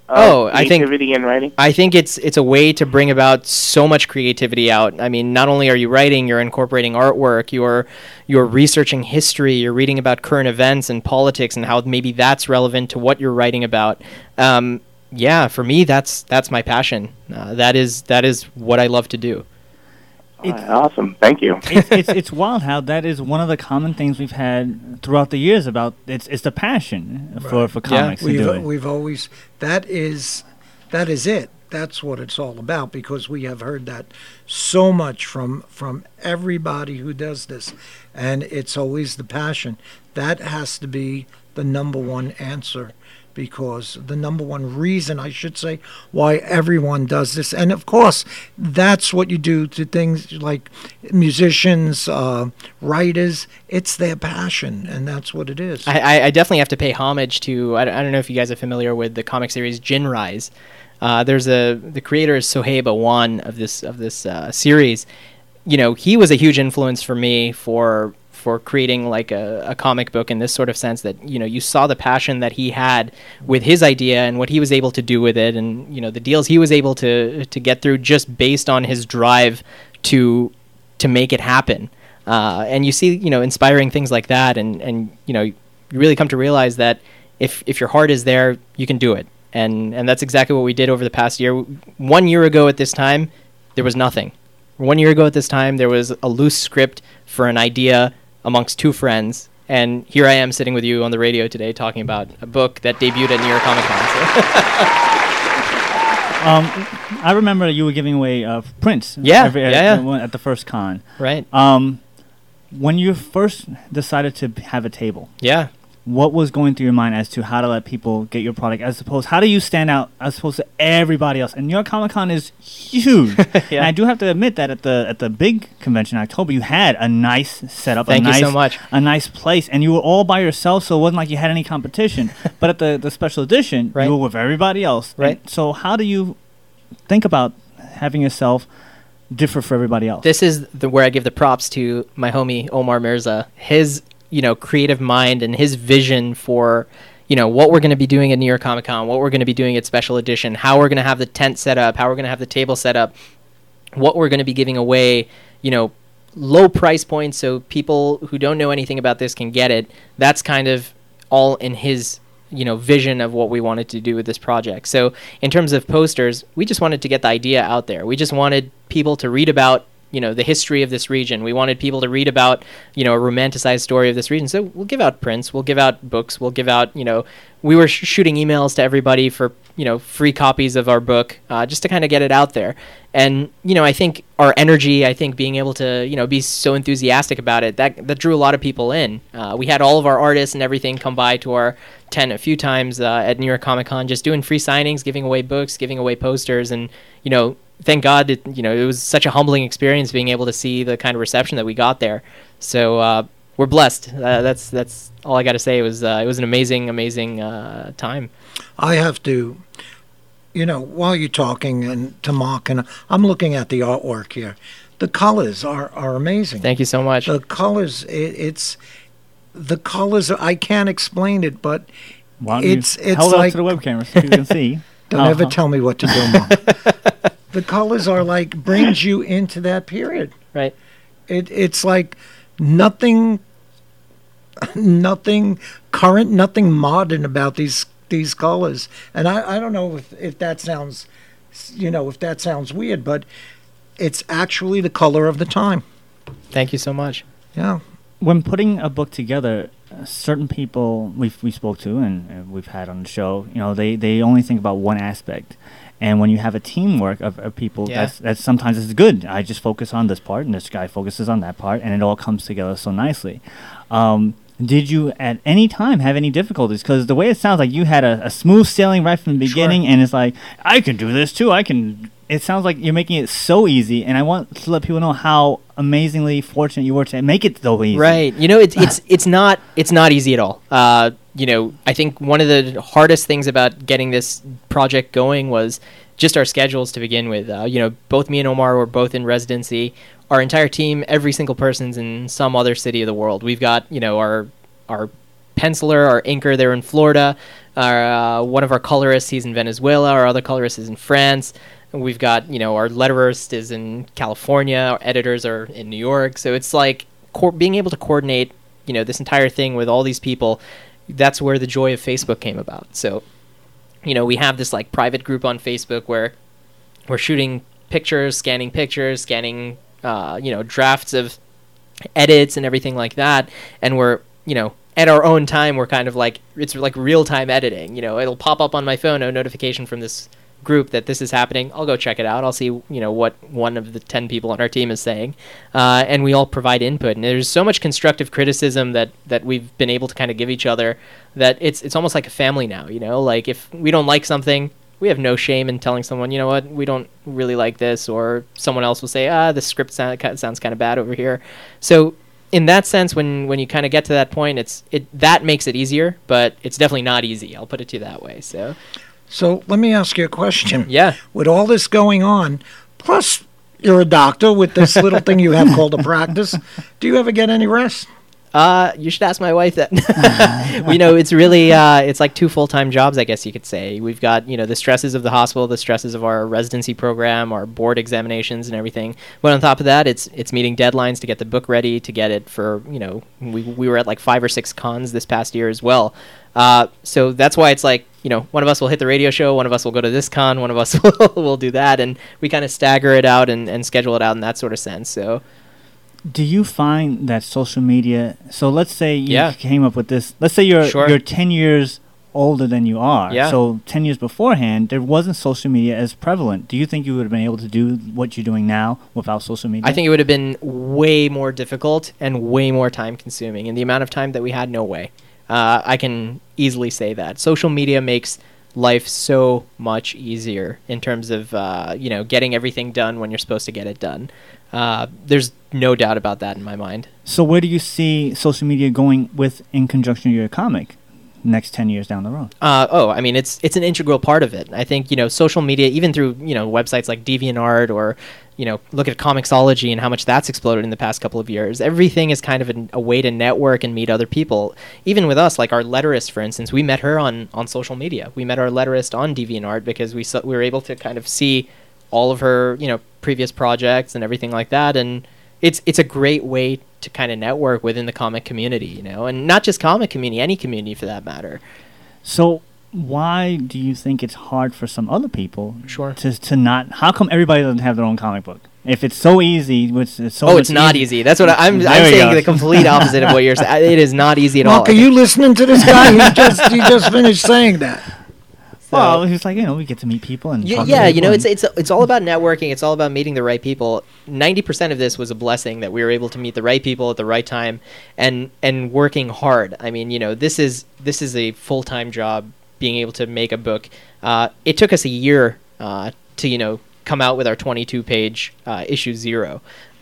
I think creativity in writing? I think it's a way to bring about so much creativity out. I mean, not only are you writing, you're incorporating artwork, you're researching history, you're reading about current events and politics and how maybe that's relevant to what you're writing about. Yeah, for me, that's my passion. That is what I love to do. Awesome, thank you. It's wild how that is one of the common things we've had throughout the years about it's the passion for comics to do it. We've always that is it. That's what it's all about, because we have heard that so much from everybody who does this, and it's always the passion. That has to be the number one answer, because the number one reason, I should say, why everyone does this. And of course, that's what you do to things like musicians, writers. It's their passion, and that's what it is. I definitely have to pay homage to, I don't know if you guys are familiar with the comic series Jin Rise. The creator is Sohaib Awan of this series. You know, he was a huge influence for me for creating like a comic book in this sort of sense, that, you know, you saw the passion that he had with his idea and what he was able to do with it, and, you know, the deals he was able to get through just based on his drive to make it happen. And you see, you know, inspiring things like that, and you know, you really come to realize that if your heart is there, you can do it. And that's exactly what we did over the past year. 1 year ago at this time, there was nothing. 1 year ago at this time, there was a loose script for an idea amongst two friends, and here I am sitting with you on the radio today talking about a book that debuted at New York Comic Con. I remember you were giving away prints. Yeah. At the first con. Right. When you first decided to have a table, Yeah. what was going through your mind as to how to let people get your product? How do you stand out as opposed to everybody else? And New York Comic Con is huge. Yeah. And I do have to admit that at the big convention in October, you had a nice setup. Thank you so much. A nice place, and you were all by yourself, so it wasn't like you had any competition. But at the special edition, Right. you were with everybody else. Right. And so how do you think about having yourself differ for everybody else? This is where I give the props to my homie Omar Mirza. His, you know, creative mind and his vision for, you know, what we're going to be doing at New York Comic Con, what we're going to be doing at Special Edition, how we're going to have the tent set up, how we're going to have the table set up, what we're going to be giving away, you know, low price points so people who don't know anything about this can get it. That's kind of all in his, you know, vision of what we wanted to do with this project. So in terms of posters, we just wanted to get the idea out there. We just wanted people to read about, you know, the history of this region. We wanted people to read about, you know, a romanticized story of this region. So we'll give out prints, we'll give out books, we'll give out, you know, we were shooting emails to everybody for, you know, free copies of our book, just to kind of get it out there. And, you know, I think our energy, being able to, you know, be so enthusiastic about it, that drew a lot of people in. We had all of our artists and everything come by to our tent a few times at New York Comic Con, just doing free signings, giving away books, giving away posters, and, you know, thank God it was such a humbling experience being able to see the kind of reception that we got there. So we're blessed. That's all I got to say. It was an amazing time. I have to, you know, while you're talking and to Mark, and I'm looking at the artwork here. The colors are amazing. Thank you so much. The colors, it's the colors. I can't explain it, but it's hold like up to the web camera so you can see. Don't ever tell me what to do, Mom. The colors are like brings you into that period. Right. It's like nothing current, nothing modern about these colors. And I don't know if that sounds, you know, if that sounds weird, but it's actually the color of the time. Thank you so much. Yeah. When putting a book together, certain people we spoke to and we've had on the show, you know, they only think about one aspect. And when you have a teamwork of people, Yeah. that's sometimes it's good. I just focus on this part, and this guy focuses on that part, and it all comes together so nicely. Did you at any time have any difficulties? Because the way it sounds like you had a smooth sailing right from the beginning, and it's like, I can do this too. It sounds like you're making it so easy, and I want to let people know how amazingly fortunate you were to make it so easy. Right. You know, it's not easy at all. You know, I think one of the hardest things about getting this project going was just our schedules to begin with. You know, both me and Omar were both in residency. Our entire team, every single person's in some other city of the world. We've got, you know, our penciler, our inker, they're in Florida. One of our colorists, he's in Venezuela. Our other colorist is in France. And we've got, our letterist is in California. Our editors are in New York. So it's like being able to coordinate, this entire thing with all these people. That's where the joy of Facebook came about. So, we have this like private group on Facebook where we're shooting pictures, scanning drafts of edits and everything like that. And we're, at our own time, we're kind of like, it's like real-time editing. It'll pop up on my phone, a notification from this group that this is happening. I'll go check it out. I'll see, what one of the 10 people on our team is saying. And we all provide input. And there's so much constructive criticism that we've been able to kind of give each other that it's almost like a family now, Like if we don't like something, we have no shame in telling someone, you know what, we don't really like this, or someone else will say, the script sounds kind of bad over here. So in that sense, when you kind of get to that point, that makes it easier, but it's definitely not easy. I'll put it to you that way. So let me ask you a question. Yeah. With all this going on, plus you're a doctor with this little thing you have called a practice, do you ever get any rest? You should ask my wife that. It's really, it's like 2 full-time jobs, I guess you could say. We've got, the stresses of the hospital, the stresses of our residency program, our board examinations and everything. But on top of that, it's meeting deadlines to get the book ready, to get it for, we were at like 5 or 6 cons this past year as well. So that's why it's like, one of us will hit the radio show, one of us will go to this con, one of us will do that, and we kind of stagger it out and schedule it out in that sort of sense. So. Do you find that social media, so let's say you came up with this, let's say Sure. you're 10 years older than you are. Yeah. So 10 years beforehand, there wasn't social media as prevalent. Do you think you would have been able to do what you're doing now without social media? I think it would have been way more difficult and way more time consuming. And the amount of time that we had, no way. I can easily say that. Social media makes life so much easier in terms of, getting everything done when you're supposed to get it done. There's no doubt about that in my mind. So where do you see social media going in conjunction with your comic next 10 years down the road? It's an integral part of it. I think, social media, even through, websites like DeviantArt or, look at Comixology and how much that's exploded in the past couple of years. Everything is kind of a way to network and meet other people. Even with us, like our letterist, for instance, we met her on social media. We met our letterist on DeviantArt because we were able to kind of see all of her, previous projects and everything like that. And it's a great way to kind of network within the comic community, and not just comic community, any community for that matter. So why do you think it's hard for some other people Sure. to not, how come everybody doesn't have their own comic book? If it's so easy, it's not easy. That's what I'm saying. The complete opposite of what you're saying. It is not easy at all. Mark, are you listening to this guy? He just finished saying that. Well, he's like, we get to meet people and talk to people it's all about networking. It's all about meeting the right people. 90% of this was a blessing that we were able to meet the right people at the right time and working hard. I mean, this is a full-time job, being able to make a book. It took us a year to come out with our 22-page issue 0.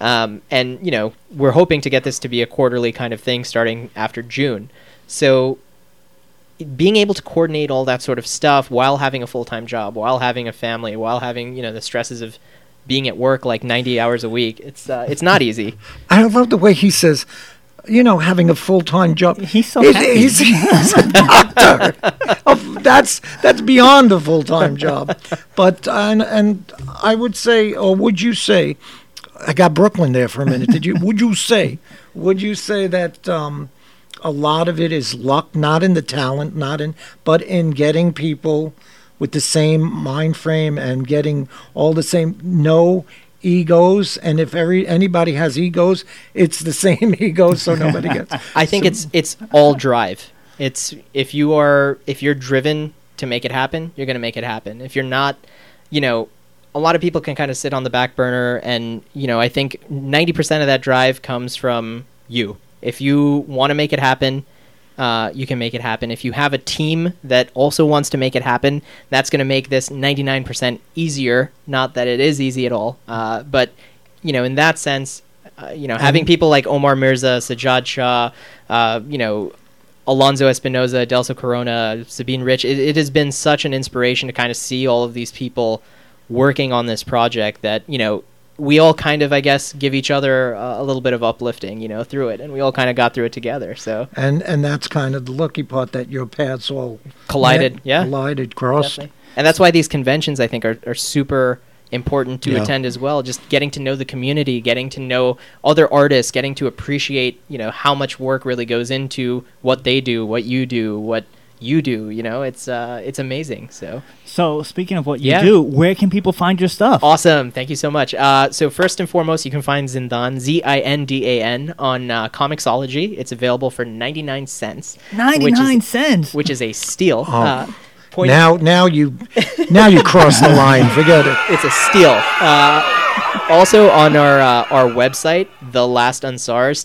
And we're hoping to get this to be a quarterly kind of thing starting after June. So being able to coordinate all that sort of stuff while having a full-time job, while having a family, while having, the stresses of being at work like 90 hours a week, it's not easy. I love the way he says, having a full-time job. He's so happy. He's a doctor. That's beyond a full-time job. But, and I would say, or would you say, I got Brooklyn there for a minute. Would you say that, a lot of it is luck, not in the talent, but in getting people with the same mind frame and getting all the same, no egos. And if anybody has egos, it's the same egos, so nobody gets. I think it's all drive. It's if you're driven to make it happen, you're going to make it happen. If you're not, a lot of people can kind of sit on the back burner, and I think 90% of that drive comes from you. If you want to make it happen, you can make it happen. If you have a team that also wants to make it happen, that's going to make this 99% easier. Not that it is easy at all, but in that sense, having people like Omar Mirza, Sajjad Shah, Alonso Espinoza, Delso Corona, Sabine Rich, it has been such an inspiration to kind of see all of these people working on this project that, we all kind of, I guess, give each other a little bit of uplifting, through it, and we all kind of got through it together. So And that's kind of the lucky part, that your paths all collided, crossed. definitely. And that's why these conventions, I think, are super important to Yeah. attend as well. Just getting to know the community, getting to know other artists, getting to appreciate, how much work really goes into what they do, what you do, what you do. It's amazing. So speaking of what you Yeah. do, where can people find your stuff? Awesome. Thank you so much. So first and foremost, you can find Zindan, Zindan, on Comixology. It's available for 99 cents. 99 cents. Which is a steal. Oh. Point- Now you cross the line. Forget it. It's a steal. Also on our website, The Last Ansars,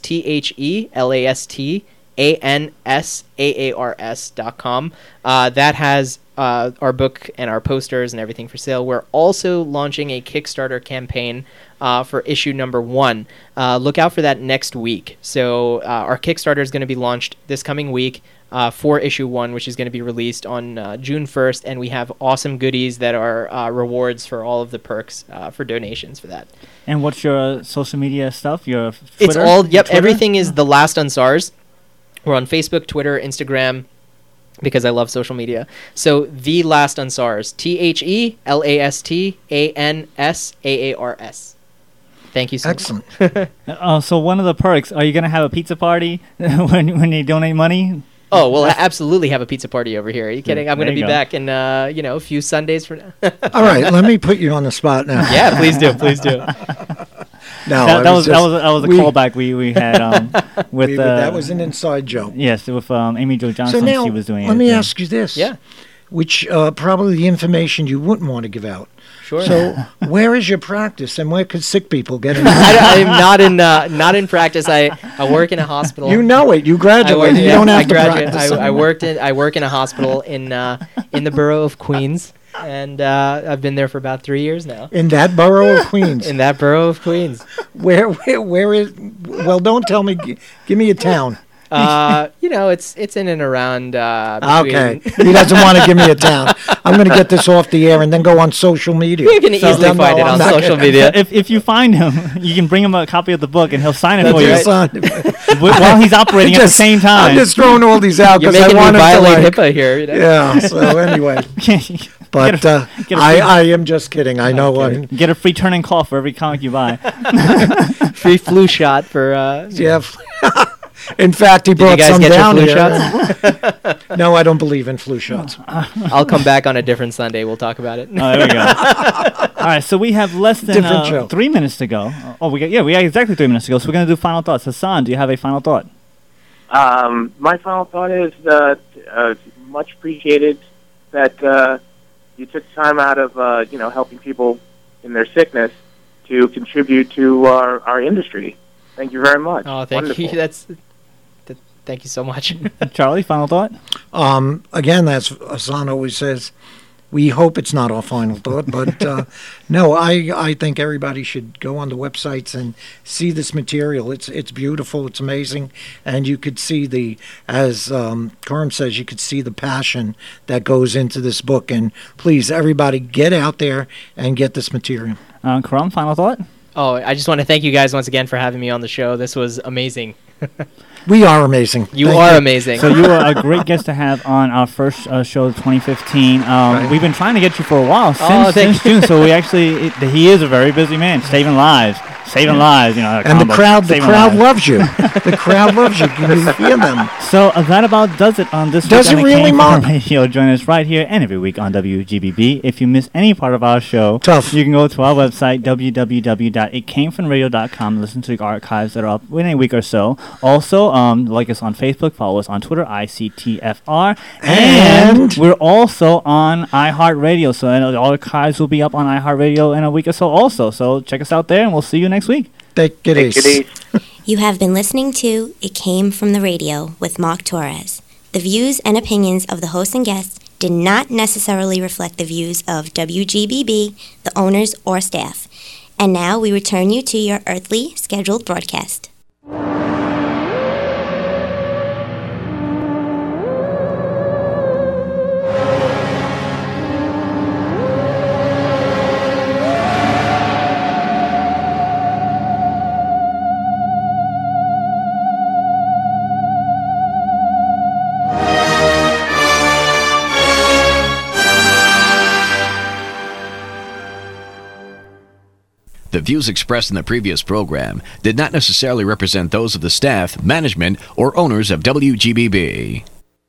TheLastAnsars.com. That has our book and our posters and everything for sale. We're also launching a Kickstarter campaign for issue number 1. Look out for that next week. So our Kickstarter is going to be launched this coming week for issue 1, which is going to be released on June 1st, and we have awesome goodies that are rewards for all of the perks for donations for that. And what's your social media stuff? Your Twitter? It's all, yep, Twitter? everything is The Last Ansars. We're on Facebook, Twitter, Instagram, because I love social media. So The Last Ansars, TheLastAnsars. Thank you so Excellent. much. So one of the perks, are you going to have a pizza party when you donate money? Oh, we'll absolutely have a pizza party over here. Are you kidding? I'm going to be go. back in, a few Sundays from now. All right, let me put you on the spot now. Yeah, please do. Please do. No, that was a we- callback we had with that was an inside joke. yes, with Amy Jo Johnson. So now, She was doing let me everything. ask you this. Yeah. Which probably the information you wouldn't want to give out. Sure. So where is your practice, and where could sick people get in? I'm not in practice. I work in a hospital. You know it. You graduated. You don't have to practice. I work in a hospital in the borough of Queens, and I've been there for about 3 years now. In that borough of Queens. In that borough of Queens. Where is? Well, don't tell me. Give me a town. It's in and around. Okay. Between He doesn't want to give me a town. I'm going to get this off the air and then go on social media. You can easily No, find it I'm on not social gonna- media. If you find him, you can bring him a copy of the book and he'll sign it That's for you his son. while he's operating at the same time. I'm just throwing all these out You're because I making me want him to violate like. HIPAA here. Yeah. So anyway, but get a I am just kidding. I know. Get a free turning call for every comic you buy. Free flu shot for. Yeah. In fact, he Did you brought guys some get your down flu here. shots? No, I don't believe in flu shots. I'll come back on a different Sunday. We'll talk about it. Oh, there we go. All right, so we have less than Different show. 3 minutes to go. We got exactly 3 minutes to go. So we're gonna do final thoughts. Hassan, do you have a final thought? My final thought is much appreciated that you took time out of helping people in their sickness to contribute to our industry. Thank you very much. Oh, thank Wonderful. you. Thank you so much. Charlie, final thought? Again, as Hassan always says, we hope it's not our final thought, but no, I think everybody should go on the websites and see this material. It's beautiful, it's amazing, and you could see as Karim says, you could see the passion that goes into this book. And please, everybody, get out there and get this material. Karam, final thought? Oh, I just want to thank you guys once again for having me on the show. This was amazing. We are amazing. You Thank are amazing. So you are a great guest to have on our first show of 2015. We've been trying to get you for a while, since June. So we actually, he is a very busy man, saving lives. And the crowd loves you. The crowd loves you. You hear them. So that about does it on this. Does week it on really, Came Mark? From Radio. Join us right here and every week on WGBB. If you miss any part of our show, Tough. you can go to our website www.itcamefromradio.com and listen to the archives that are up within a week or so. Also, like us on Facebook, follow us on Twitter, ICTFR, and we're also on iHeartRadio. So the archives will be up on iHeartRadio in a week or so also. So check us out there, and we'll see you next week. Take it easy. You have been listening to It Came From the Radio with Mark Torres. The views and opinions of the host and guests did not necessarily reflect the views of WGBB, the owners, or staff. And now we return you to your earthly scheduled broadcast. The views expressed in the previous program did not necessarily represent those of the staff, management, or owners of WGBB.